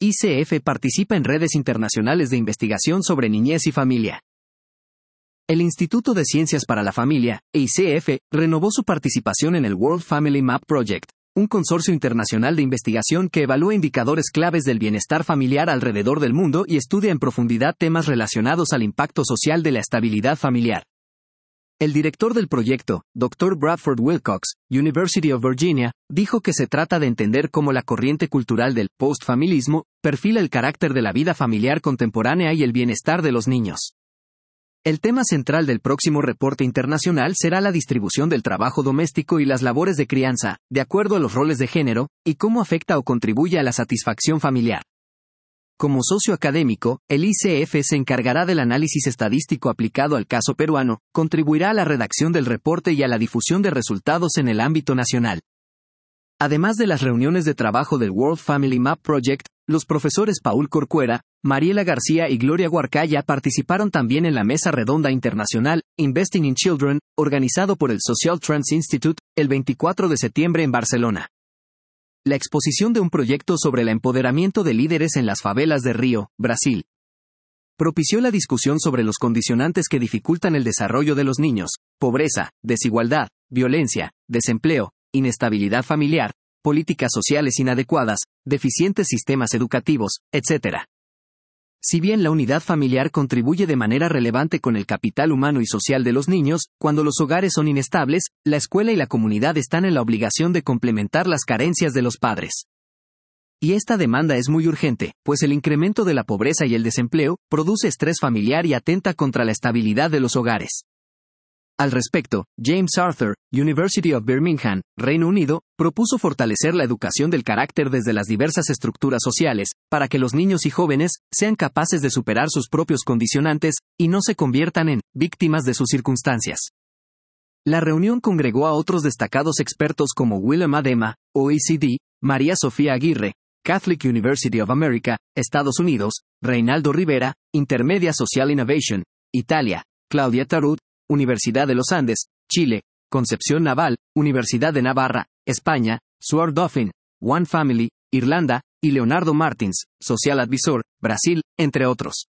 ICF participa en redes internacionales de investigación sobre niñez y familia. El Instituto de Ciencias para la Familia, ICF, renovó su participación en el World Family Map Project, un consorcio internacional de investigación que evalúa indicadores claves del bienestar familiar alrededor del mundo y estudia en profundidad temas relacionados al impacto social de la estabilidad familiar. El director del proyecto, Dr. Bradford Wilcox, University of Virginia, dijo que se trata de entender cómo la corriente cultural del postfamilismo perfila el carácter de la vida familiar contemporánea y el bienestar de los niños. El tema central del próximo reporte internacional será la distribución del trabajo doméstico y las labores de crianza, de acuerdo a los roles de género, y cómo afecta o contribuye a la satisfacción familiar. Como socio académico, el ICF se encargará del análisis estadístico aplicado al caso peruano, contribuirá a la redacción del reporte y a la difusión de resultados en el ámbito nacional. Además de las reuniones de trabajo del World Family Map Project, los profesores Paul Corcuera, Mariela García y Gloria Huarcaya participaron también en la Mesa Redonda Internacional, Investing in Children, organizado por el Social Trends Institute, el 24 de septiembre en Barcelona. La exposición de un proyecto sobre el empoderamiento de líderes en las favelas de Río, Brasil, propició la discusión sobre los condicionantes que dificultan el desarrollo de los niños: pobreza, desigualdad, violencia, desempleo, inestabilidad familiar, políticas sociales inadecuadas, deficientes sistemas educativos, etc. Si bien la unidad familiar contribuye de manera relevante con el capital humano y social de los niños, cuando los hogares son inestables, la escuela y la comunidad están en la obligación de complementar las carencias de los padres. Y esta demanda es muy urgente, pues el incremento de la pobreza y el desempleo produce estrés familiar y atenta contra la estabilidad de los hogares. Al respecto, James Arthur, University of Birmingham, Reino Unido, propuso fortalecer la educación del carácter desde las diversas estructuras sociales, para que los niños y jóvenes sean capaces de superar sus propios condicionantes, y no se conviertan en víctimas de sus circunstancias. La reunión congregó a otros destacados expertos como Willem Adema, OECD, María Sofía Aguirre, Catholic University of America, Estados Unidos, Reinaldo Rivera, Intermedia Social Innovation, Italia, Claudia Tarut, Universidad de los Andes, Chile, Concepción Naval, Universidad de Navarra, España, Sword Dauphin, One Family, Irlanda, y Leonardo Martins, Social Advisor, Brasil, entre otros.